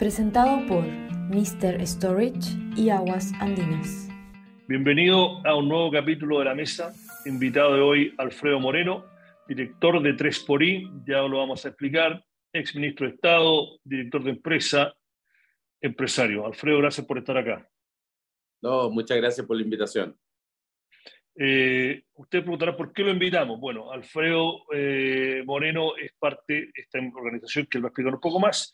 Presentado por Mr. Storage y Aguas Andinas. Bienvenido a un nuevo capítulo de La Mesa. Invitado de hoy, Alfredo Moreno, director de 3xI, ya lo vamos a explicar, ex ministro de Estado, director de empresa, empresario. Alfredo, gracias por estar acá. No, muchas gracias por la invitación. Usted preguntará por qué lo invitamos. Bueno, Alfredo Moreno es parte de esta organización que él va a explicar un poco más.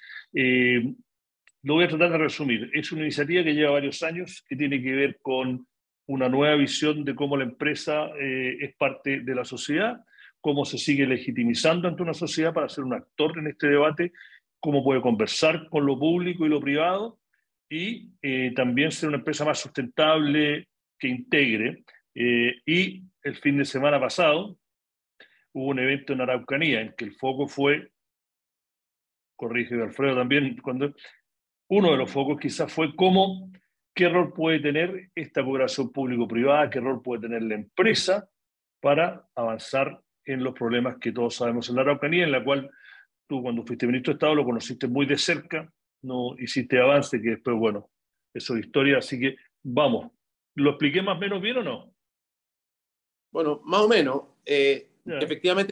Lo voy a tratar de resumir. Es una iniciativa que lleva varios años, que tiene que ver con una nueva visión de cómo la empresa es parte de la sociedad, cómo se sigue legitimizando ante una sociedad para ser un actor en este debate, cómo puede conversar con lo público y lo privado, y también ser una empresa más sustentable que integre. Y el fin de semana pasado hubo un evento en Araucanía en que el foco fue, corrige Alfredo también, cuando uno de los focos quizás fue qué rol puede tener esta cooperación público-privada, qué rol puede tener la empresa para avanzar en los problemas que todos sabemos en la Araucanía, en la cual tú cuando fuiste ministro de Estado lo conociste muy de cerca, no hiciste avance, que después, bueno, eso es historia, así que vamos. ¿Lo expliqué más o menos bien o no? Bueno, más o menos. Ya. Efectivamente,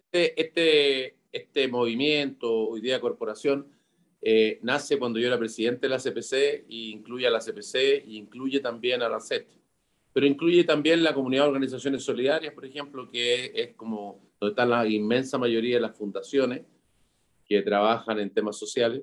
este movimiento, hoy día corporación, nace cuando yo era presidente de la CPC, y incluye a la CPC y incluye también a la CET. Pero incluye también la comunidad de organizaciones solidarias, por ejemplo, que es como donde está la inmensa mayoría de las fundaciones que trabajan en temas sociales.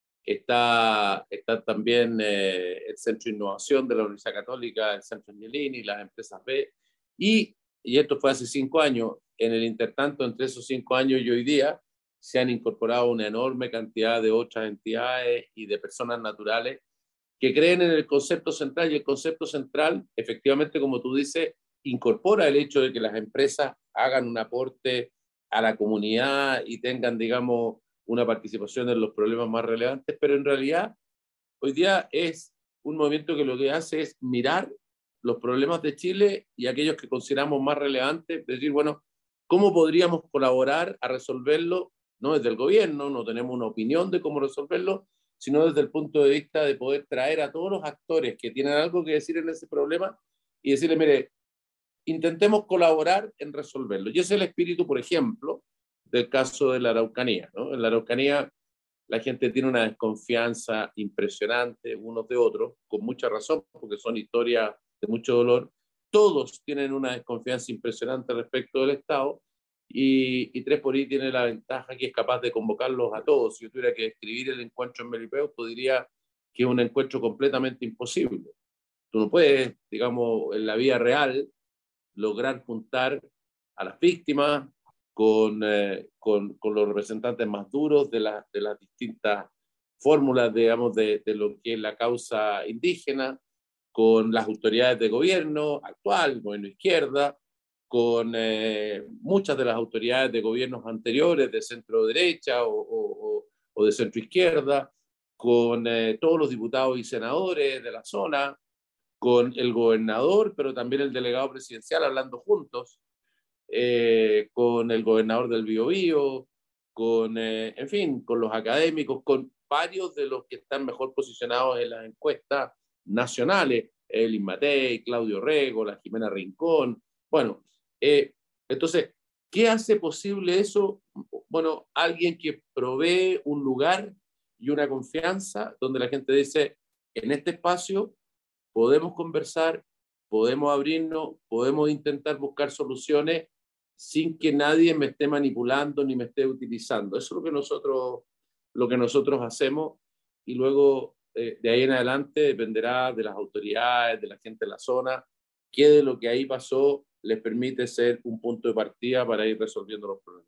Está también el Centro de Innovación de la Universidad Católica, el Centro Agnellini, las empresas B, y esto fue hace 5 años. En el intertanto, entre esos 5 años y hoy día, se han incorporado una enorme cantidad de otras entidades y de personas naturales que creen en el concepto central, y el concepto central, efectivamente, como tú dices, incorpora el hecho de que las empresas hagan un aporte a la comunidad y tengan, digamos, una participación en los problemas más relevantes, pero en realidad hoy día es un movimiento que lo que hace es mirar los problemas de Chile y aquellos que consideramos más relevantes, decir, bueno, ¿cómo podríamos colaborar a resolverlo? No desde el gobierno, no tenemos una opinión de cómo resolverlo, sino desde el punto de vista de poder traer a todos los actores que tienen algo que decir en ese problema y decirle, mire, intentemos colaborar en resolverlo. Y ese es el espíritu, por ejemplo, del caso de la Araucanía, ¿no? En la Araucanía la gente tiene una desconfianza impresionante unos de otros, con mucha razón, porque son historias de mucho dolor. Todos tienen una desconfianza impresionante respecto del Estado, y 3xI tiene la ventaja que es capaz de convocarlos a todos. Si yo tuviera que describir el encuentro en Melipeuco, diría que es un encuentro completamente imposible. Tú no puedes, digamos, en la vida real, lograr juntar a las víctimas con los representantes más duros de las distintas fórmulas, digamos, de lo que es la causa indígena, con las autoridades de gobierno actual, gobierno izquierda, con muchas de las autoridades de gobiernos anteriores de centro derecha o de centro izquierda, con todos los diputados y senadores de la zona, con el gobernador, pero también el delegado presidencial hablando juntos, con el gobernador del Biobío, en fin, con los académicos, con varios de los que están mejor posicionados en las encuestas nacionales, el Matei, Claudio Rego, la Jimena Rincón. Bueno, entonces, ¿qué hace posible eso? Bueno, alguien que provee un lugar y una confianza donde la gente dice, en este espacio podemos conversar, podemos abrirnos, podemos intentar buscar soluciones sin que nadie me esté manipulando ni me esté utilizando. Eso es lo que nosotros hacemos, y luego de ahí en adelante dependerá de las autoridades, de la gente de la zona, qué de lo que ahí pasó les permite ser un punto de partida para ir resolviendo los problemas.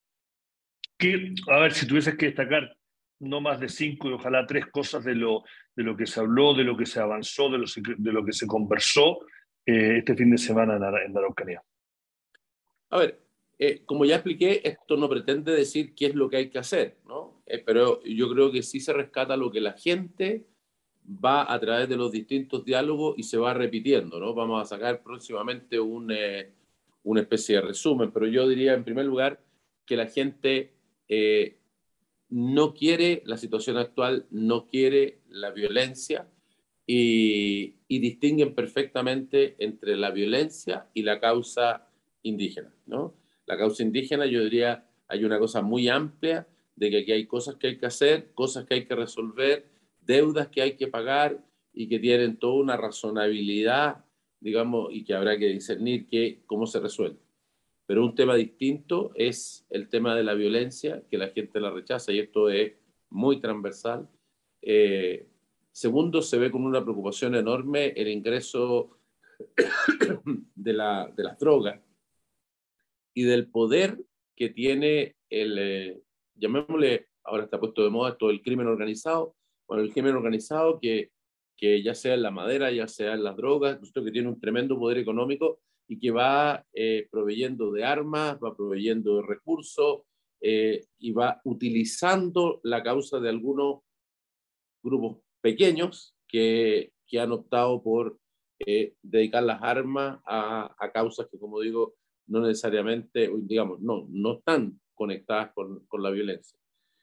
A ver, si tuvieses que destacar no más de 5 y ojalá 3 cosas de lo que se habló, de lo que se avanzó, de lo que se conversó este fin de semana en la Araucanía. A ver, como ya expliqué, esto no pretende decir qué es lo que hay que hacer, ¿no? Pero yo creo que sí se rescata lo que la gente va a través de los distintos diálogos y se va repitiendo, ¿no? Vamos a sacar próximamente una especie de resumen, pero yo diría en primer lugar que la gente no quiere, la situación actual no quiere la violencia y distinguen perfectamente entre la violencia y la causa indígena, ¿no? La causa indígena, yo diría, hay una cosa muy amplia de que aquí hay cosas que hay que hacer, cosas que hay que resolver, deudas que hay que pagar y que tienen toda una razonabilidad, digamos, y que habrá que discernir cómo se resuelve. Pero un tema distinto es el tema de la violencia, que la gente la rechaza, y esto es muy transversal. Segundo, se ve con una preocupación enorme el ingreso de las drogas y del poder que tiene llamémosle, ahora está puesto de moda todo el crimen organizado, bueno, el crimen organizado que ya sea en la madera, ya sea en las drogas, que tiene un tremendo poder económico y que va proveyendo de armas, va proveyendo de recursos y va utilizando la causa de algunos grupos pequeños que han optado por dedicar las armas a causas que, como digo, no necesariamente, digamos, no están conectadas con la violencia.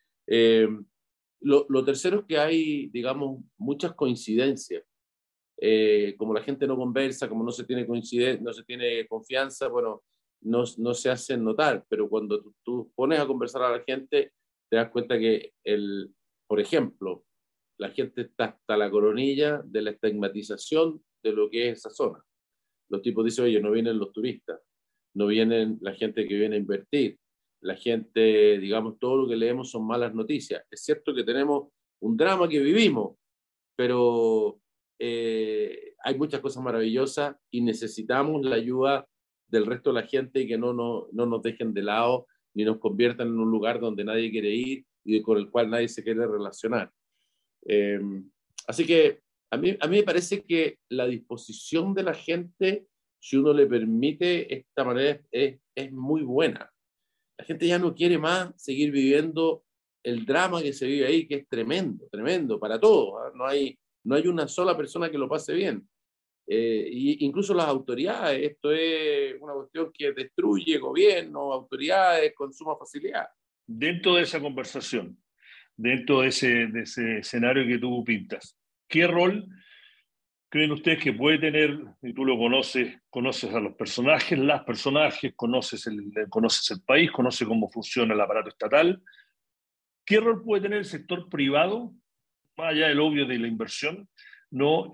Lo tercero es que hay, digamos, muchas coincidencias. Como la gente no conversa, como no se tiene coincidencia, no se tiene confianza, bueno, no se hacen notar, pero cuando tú pones a conversar a la gente, te das cuenta que, por ejemplo, la gente está hasta la coronilla de la estigmatización de lo que es esa zona. Los tipos dicen, oye, no vienen los turistas, no vienen la gente que viene a invertir, la gente, digamos, todo lo que leemos son malas noticias. Es cierto que tenemos un drama que vivimos, pero hay muchas cosas maravillosas y necesitamos la ayuda del resto de la gente y que no nos dejen de lado ni nos conviertan en un lugar donde nadie quiere ir y con el cual nadie se quiere relacionar. Eh, Así que a mí me parece que la disposición de la gente, si uno le permite esta manera, es muy buena. La gente ya no quiere más seguir viviendo el drama que se vive ahí, que es tremendo, tremendo para todos, ¿eh? No hay una sola persona que lo pase bien. Incluso las autoridades, esto es una cuestión que destruye gobiernos, autoridades con suma facilidad. Dentro de esa conversación, dentro de ese escenario que tú pintas, ¿qué rol creen ustedes que puede tener, y tú lo conoces a los personajes, las personajes, conoces el país, conoces cómo funciona el aparato estatal? ¿Qué rol puede tener el sector privado, más allá del obvio de la inversión, ¿no?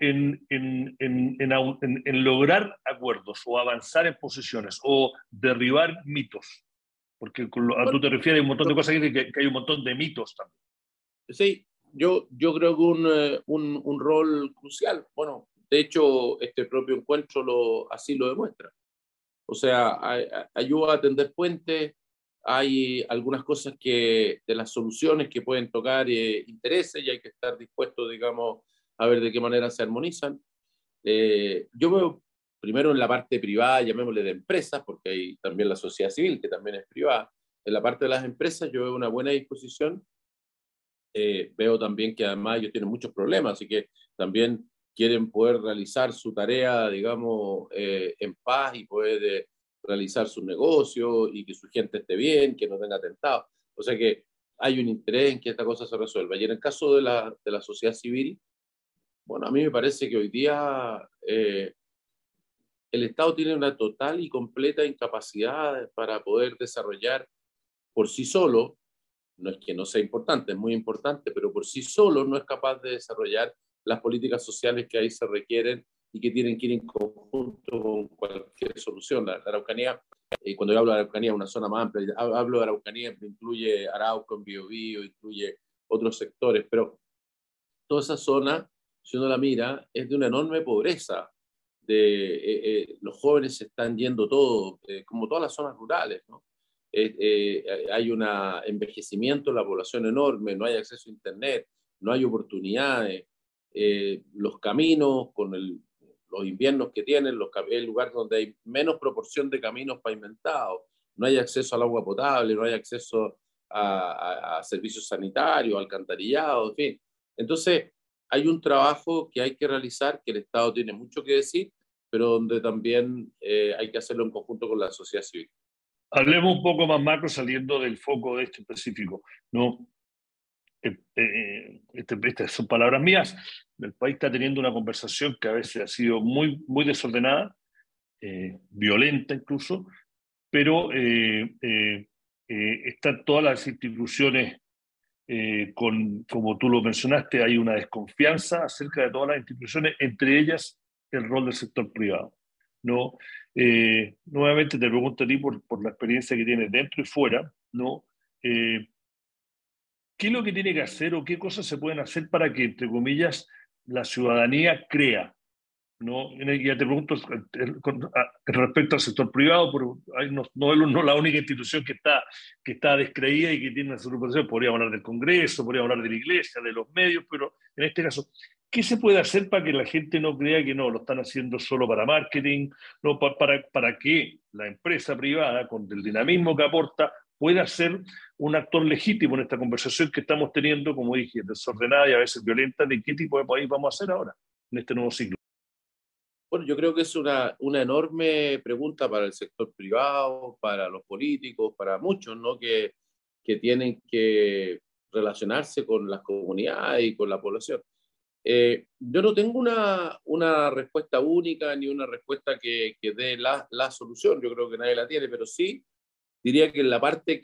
en lograr acuerdos o avanzar en posiciones o derribar mitos? Porque a tú Bueno, te refieres a un montón de cosas que hay un montón de mitos también. sí, yo creo que un rol crucial. Bueno, de hecho, este propio encuentro así lo demuestra. O sea, ayuda a tender puentes, hay algunas cosas de las soluciones que pueden tocar intereses y hay que estar dispuesto, digamos, a ver de qué manera se armonizan. Yo veo primero en la parte privada, llamémosle de empresas, porque hay también la sociedad civil, que también es privada. En la parte de las empresas yo veo una buena disposición. Veo también que además ellos tienen muchos problemas, así que también quieren poder realizar su tarea, digamos, en paz y poder realizar su negocio y que su gente esté bien, que no tenga atentados. O sea que hay un interés en que esta cosa se resuelva. Y en el caso de la sociedad civil, bueno, a mí me parece que hoy día el Estado tiene una total y completa incapacidad para poder desarrollar por sí solo. No es que no sea importante, es muy importante, pero por sí solo no es capaz de desarrollar las políticas sociales que ahí se requieren y que tienen que ir en conjunto con cualquier solución. La Araucanía, cuando yo hablo de Araucanía, una zona más amplia, hablo de Araucanía, incluye Arauco, Biobío, incluye otros sectores, pero toda esa zona, si uno la mira, es de una enorme pobreza. Los jóvenes se están yendo todos, como todas las zonas rurales, ¿no? Hay un envejecimiento de la población enorme, no hay acceso a Internet, no hay oportunidades, los caminos con los inviernos que tienen, el lugar donde hay menos proporción de caminos pavimentados, no hay acceso al agua potable, no hay acceso a servicios sanitarios, alcantarillado, en fin. Entonces, hay un trabajo que hay que realizar, que el Estado tiene mucho que decir, pero donde también hay que hacerlo en conjunto con la sociedad civil. Hablemos un poco más macro saliendo del foco de este específico, ¿no? estas son palabras mías, el país está teniendo una conversación que a veces ha sido muy, muy desordenada, violenta incluso, pero están todas las instituciones como tú lo mencionaste, hay una desconfianza acerca de todas las instituciones, entre ellas el rol del sector privado. ¿No? Nuevamente te pregunto a ti por la experiencia que tienes dentro y fuera, ¿no? Eh, ¿Qué es lo que tiene que hacer o qué cosas se pueden hacer para que, entre comillas, la ciudadanía crea? ¿No? Ya te pregunto respecto al sector privado, pero no es la única institución que está descreída y que tiene una subordinación. Podríamos hablar del Congreso, podríamos hablar de la Iglesia, de los medios, pero en este caso, ¿qué se puede hacer para que la gente no crea que no, lo están haciendo solo para marketing, no, para que la empresa privada, con el dinamismo que aporta, pueda ser un actor legítimo en esta conversación que estamos teniendo, como dije, desordenada y a veces violenta, de qué tipo de país vamos a hacer ahora, en este nuevo ciclo? Bueno, yo creo que es una enorme pregunta para el sector privado, para los políticos, para muchos, ¿no? Que tienen que relacionarse con las comunidades y con la población. Yo no tengo una respuesta única ni una respuesta que dé la solución, yo creo que nadie la tiene, pero sí diría que en la parte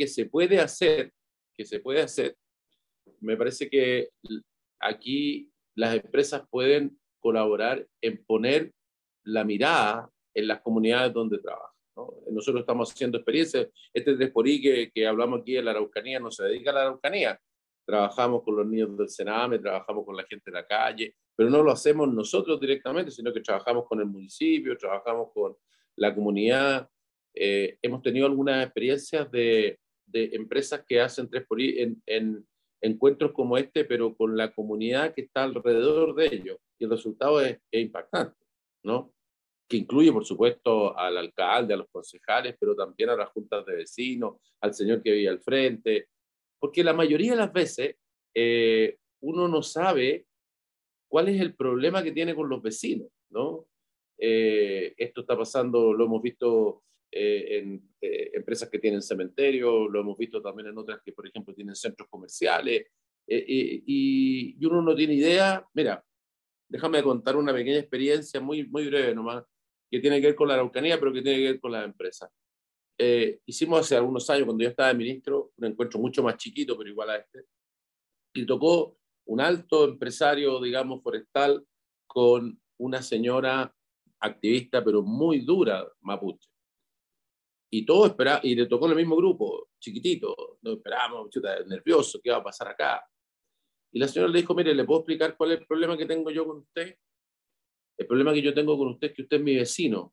que se puede hacer, me parece que aquí las empresas pueden colaborar en poner la mirada en las comunidades donde trabajan, ¿no? Nosotros estamos haciendo experiencias. Este 3xI que hablamos aquí en la Araucanía no se dedica a la Araucanía. Trabajamos con los niños del Sename, trabajamos con la gente de la calle, pero no lo hacemos nosotros directamente, sino que trabajamos con el municipio, trabajamos con la comunidad. Hemos tenido algunas experiencias de empresas que hacen 3xI en encuentros como este, pero con la comunidad que está alrededor de ellos. Y el resultado es impactante, ¿no? Que incluye, por supuesto, al alcalde, a los concejales, pero también a las juntas de vecinos, al señor que vive al frente, porque la mayoría de las veces uno no sabe cuál es el problema que tiene con los vecinos, ¿no? Esto está pasando, lo hemos visto en empresas que tienen cementerios, lo hemos visto también en otras que, por ejemplo, tienen centros comerciales, y uno no tiene idea. Mira, déjame contar una pequeña experiencia muy, muy breve nomás, que tiene que ver con la Araucanía, pero que tiene que ver con las empresas. Hicimos hace algunos años, cuando yo estaba de ministro, un encuentro mucho más chiquito, pero igual a este, y tocó un alto empresario, digamos, forestal, con una señora activista, pero muy dura, mapuche. Y todo esperaba, y le tocó en el mismo grupo, chiquitito, nos esperábamos, chuta, nervioso, ¿qué va a pasar acá? Y la señora le dijo, mire, ¿le puedo explicar cuál es el problema que tengo yo con usted? El problema que yo tengo con usted es que usted es mi vecino.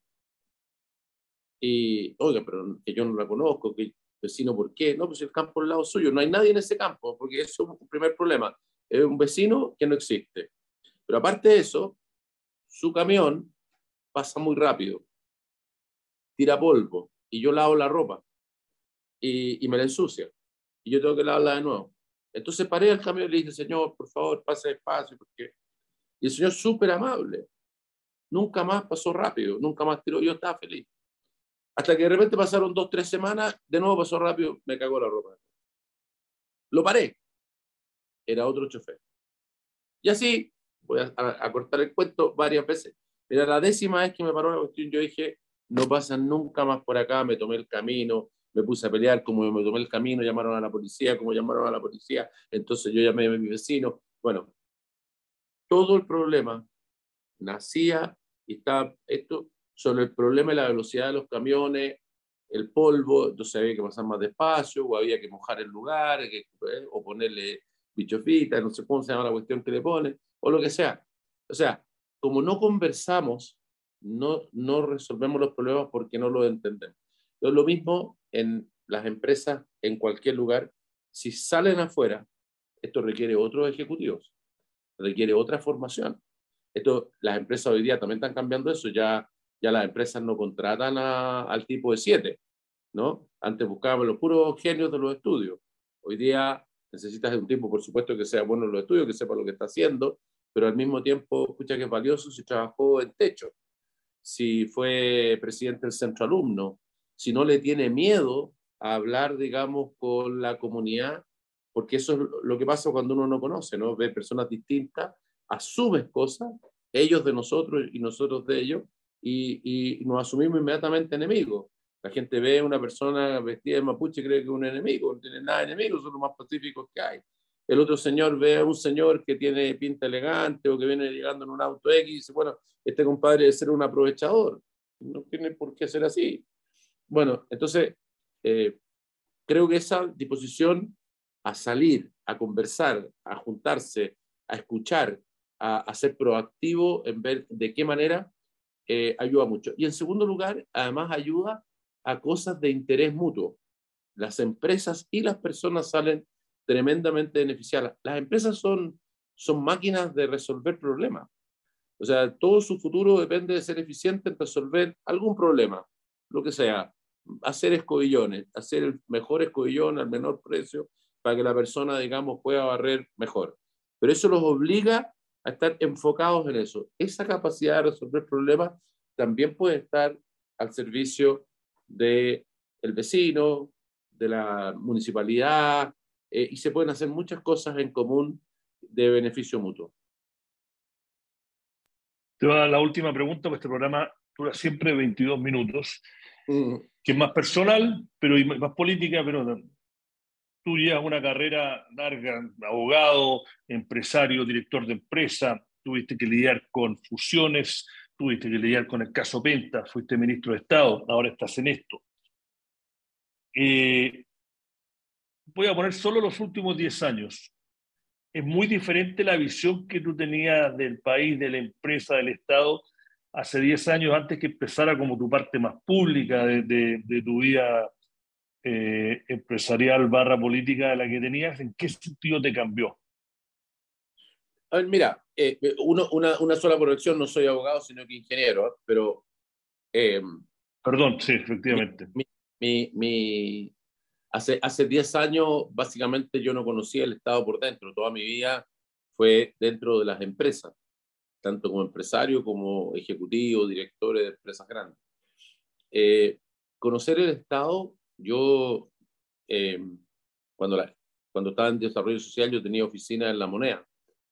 Y, oiga, pero que yo no la conozco, que vecino, ¿por qué? No, pues el campo al lado suyo, no hay nadie en ese campo, porque eso es un primer problema. Es un vecino que no existe. Pero aparte de eso, su camión pasa muy rápido, tira polvo, y yo lavo la ropa, y me la ensucia, y yo tengo que lavarla de nuevo. Entonces paré al camión y le dije, señor, por favor, pase despacio, porque... Y el señor súper amable, nunca más pasó rápido, nunca más tiró, yo estaba feliz. Hasta que de repente pasaron 2, 3 semanas, de nuevo pasó rápido, me cagó la ropa. Lo paré, era otro chofer. Y así, voy a cortar el cuento varias veces. Era la 10ª vez que me paró la cuestión, yo dije, no pasan nunca más por acá, me tomé el camino, me puse a pelear, como me tomé el camino, llamaron a la policía, como llamaron a la policía, entonces yo llamé a mi vecino. Bueno, todo el problema nacía y estaba esto sobre el problema de la velocidad de los camiones, el polvo, entonces había que pasar más despacio, o había que mojar el lugar, o ponerle bichofita, no sé cómo se llama la cuestión que le ponen, o lo que sea. O sea, como no conversamos, no resolvemos los problemas porque no los entendemos. Entonces, lo mismo en las empresas, en cualquier lugar, si salen afuera, esto requiere otros ejecutivos, requiere otra formación. Las empresas hoy día también están cambiando eso, ya las empresas no contratan al tipo de 7, ¿no? Antes buscábamos los puros genios de los estudios. Hoy día necesitas de un tipo, por supuesto, que sea bueno en los estudios, que sepa lo que está haciendo, pero al mismo tiempo, escucha que es valioso si trabajó en techo, si fue presidente del centro alumno, si no le tiene miedo a hablar, digamos, con la comunidad porque eso es lo que pasa cuando uno no conoce, ¿no? Ve personas distintas, asumes cosas, ellos de nosotros y nosotros de ellos, y nos asumimos inmediatamente enemigos. La gente ve a una persona vestida de mapuche y cree que es un enemigo, no tiene nada de enemigo, son los más pacíficos que hay. El otro señor ve a un señor que tiene pinta elegante o que viene llegando en un auto X y dice, bueno, este compadre debe ser un aprovechador. No tiene por qué ser así. Bueno, entonces, creo que esa disposición a salir, a conversar, a juntarse, a escuchar, a ser proactivo en ver de qué manera ayuda mucho. Y en segundo lugar, además ayuda a cosas de interés mutuo. Las empresas y las personas salen tremendamente beneficiadas. Las empresas son máquinas de resolver problemas. O sea, todo su futuro depende de ser eficiente en resolver algún problema, lo que sea. Hacer escobillones, hacer el mejor escobillón al menor precio para que la persona, digamos, pueda barrer mejor. Pero eso los obliga a estar enfocados en eso. Esa capacidad de resolver problemas también puede estar al servicio del vecino, de la municipalidad, y se pueden hacer muchas cosas en común de beneficio mutuo. Te va a dar la última pregunta, pues este programa dura siempre 22 minutos, que es más personal, pero y más política, pero tú llevas una carrera larga, abogado, empresario, director de empresa, tuviste que lidiar con fusiones, tuviste que lidiar con el caso Penta, fuiste ministro de Estado, ahora estás en esto. Voy a poner solo los últimos 10 años. Es muy diferente la visión que tú tenías del país, de la empresa, del Estado, hace 10 años antes que empezara como tu parte más pública de tu vida empresarial barra política de la que tenías. ¿En qué sentido te cambió? A ver, mira, una sola corrección, no soy abogado, sino que ingeniero, pero eh, Perdón, sí, mi, efectivamente. hace 10 años básicamente yo no conocía el Estado por dentro, toda mi vida fue dentro de las empresas, tanto como empresario como ejecutivo, directores de empresas grandes. Eh, Conocer el Estado, yo eh, cuando, cuando estaba en desarrollo social yo tenía oficina en La Moneda,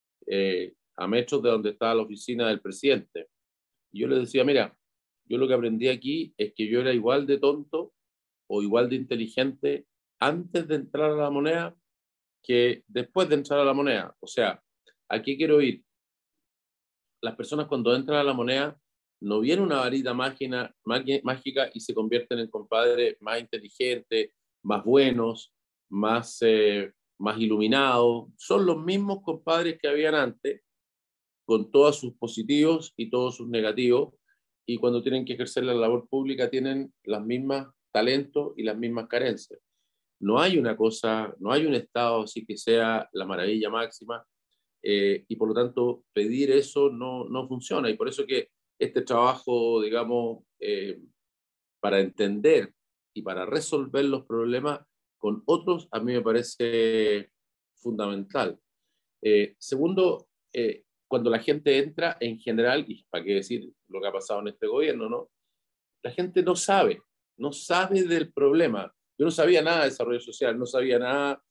a metros de donde estaba la oficina del presidente. Y yo le decía, mira, yo lo que aprendí aquí es que yo era igual de tonto o igual de inteligente antes de entrar a La Moneda que después de entrar a La Moneda. O sea, ¿a qué quiero ir? Las personas cuando entran a La Moneda no viene una varita mágica y se convierten en compadres más inteligentes, más buenos, más iluminados. Son los mismos compadres que habían antes, con todos sus positivos y todos sus negativos, y cuando tienen que ejercer la labor pública tienen las mismas talentos y las mismas carencias. No hay una cosa, no hay un Estado así que sea la maravilla máxima, y por lo tanto pedir eso no funciona, y por eso que este trabajo, digamos, para entender y para resolver los problemas con otros, a mí me parece fundamental. Segundo, cuando la gente entra en general, y para qué decir lo que ha pasado en este gobierno, ¿no? La gente no sabe del problema. Yo no sabía nada de desarrollo social, no sabía nada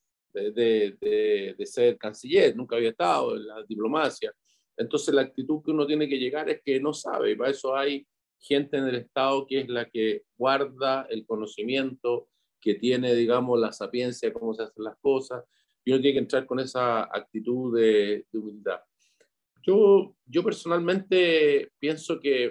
de ser canciller, nunca había estado en la diplomacia. Entonces la actitud que uno tiene que llegar es que no sabe, y para eso hay gente en el Estado que es la que guarda el conocimiento, que tiene, digamos, la sapiencia de cómo se hacen las cosas, y uno tiene que entrar con esa actitud de humildad. Yo personalmente pienso que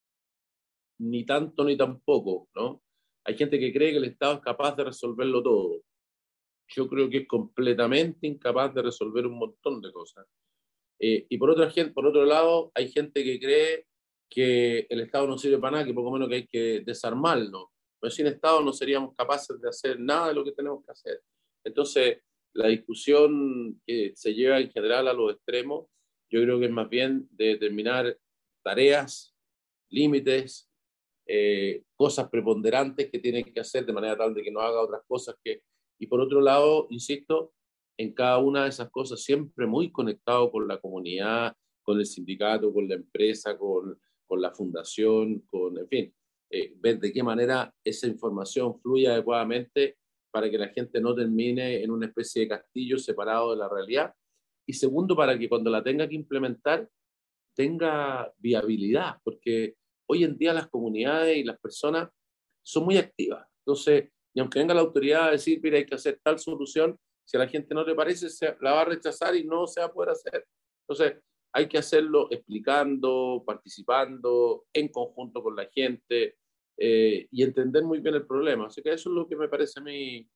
ni tanto ni tampoco, ¿no? Hay gente que cree que el Estado es capaz de resolverlo todo. Yo creo que es completamente incapaz de resolver un montón de cosas. Y por otro lado, hay gente que cree que el Estado no sirve para nada, que poco menos que hay que desarmarlo. Pero sin Estado no seríamos capaces de hacer nada de lo que tenemos que hacer. Entonces, la discusión que se lleva en general a los extremos, yo creo que es más bien de determinar tareas, límites, cosas preponderantes que tiene que hacer de manera tal de que no haga otras cosas que... Y por otro lado, insisto, en cada una de esas cosas siempre muy conectado con la comunidad, con el sindicato, con la empresa, con la fundación, con, en fin, ver de qué manera esa información fluye adecuadamente para que la gente no termine en una especie de castillo separado de la realidad. Y segundo, para que cuando la tenga que implementar tenga viabilidad, porque hoy en día las comunidades y las personas son muy activas. Entonces, y aunque venga la autoridad a decir, mira, hay que hacer tal solución, si a la gente no le parece, la va a rechazar y no se va a poder hacer. Entonces, hay que hacerlo explicando, participando, en conjunto con la gente, y entender muy bien el problema. Así que eso es lo que me parece a mí.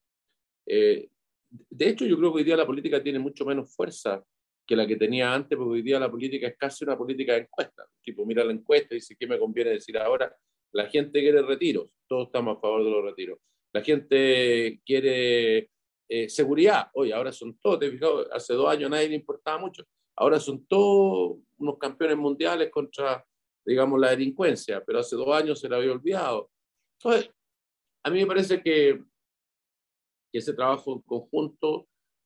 De hecho, yo creo que hoy día la política tiene mucho menos fuerza que la que tenía antes, porque hoy día la política es casi una política de encuesta. Tipo, mira la encuesta y dice, ¿qué me conviene decir ahora? La gente quiere retiros, todos estamos a favor de los retiros. La gente quiere seguridad. Oye, ahora son todos, te fijas, hace 2 años a nadie le importaba mucho. Ahora son todos unos campeones mundiales contra, digamos, la delincuencia, pero hace 2 años se la había olvidado. Entonces, a mí me parece que ese trabajo en conjunto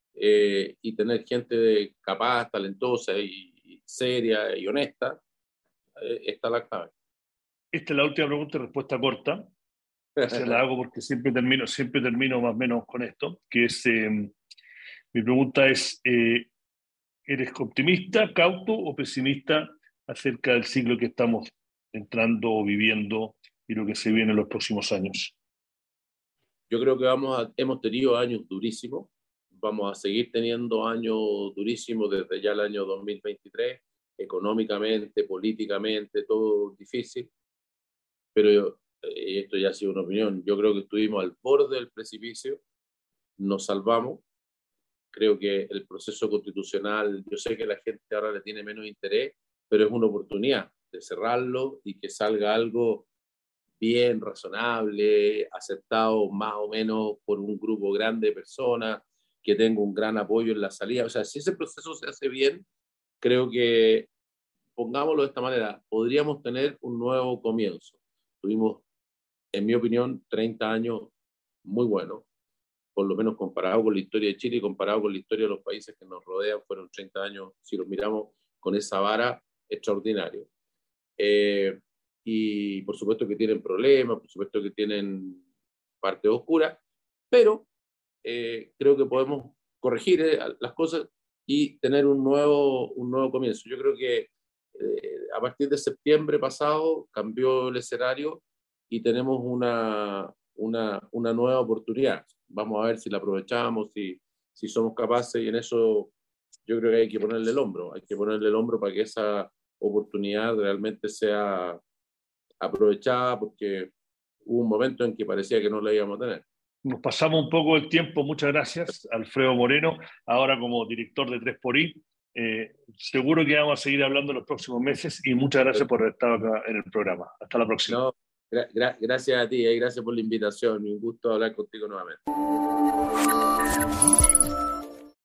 y tener gente capaz, talentosa y seria y honesta, está la clave. Esta es la última pregunta y respuesta corta. Se la hago porque siempre termino más o menos con esto, que es, mi pregunta es, ¿eres optimista, cauto o pesimista acerca del ciclo que estamos entrando o viviendo y lo que se viene en los próximos años? Yo creo que hemos tenido años durísimos, vamos a seguir teniendo años durísimos desde ya el año 2023, económicamente, políticamente, todo difícil, pero esto ya ha sido una opinión, yo creo que estuvimos al borde del precipicio, nos salvamos, creo que el proceso constitucional, yo sé que la gente ahora le tiene menos interés, pero es una oportunidad de cerrarlo y que salga algo bien, razonable, aceptado más o menos por un grupo grande de personas, que tenga un gran apoyo en la salida. O sea, si ese proceso se hace bien, creo que, pongámoslo de esta manera, podríamos tener un nuevo comienzo. Tuvimos, en mi opinión, 30 años muy buenos, por lo menos comparado con la historia de Chile y comparado con la historia de los países que nos rodean, fueron 30 años, si los miramos con esa vara, extraordinario. Y por supuesto que tienen problemas, por supuesto que tienen parte oscura, pero creo que podemos corregir las cosas y tener un nuevo comienzo. Yo creo que a partir de septiembre pasado cambió el escenario y tenemos una nueva oportunidad. Vamos a ver si la aprovechamos, si somos capaces, y en eso yo creo que hay que ponerle el hombro para que esa oportunidad realmente sea aprovechada, porque hubo un momento en que parecía que no la íbamos a tener. Nos pasamos un poco el tiempo, muchas gracias, Alfredo Moreno, ahora como director de 3xI. Seguro que vamos a seguir hablando en los próximos meses y muchas gracias por haber estado acá en el programa. Hasta la próxima. No, gracias a ti y gracias por la invitación. Un gusto hablar contigo nuevamente.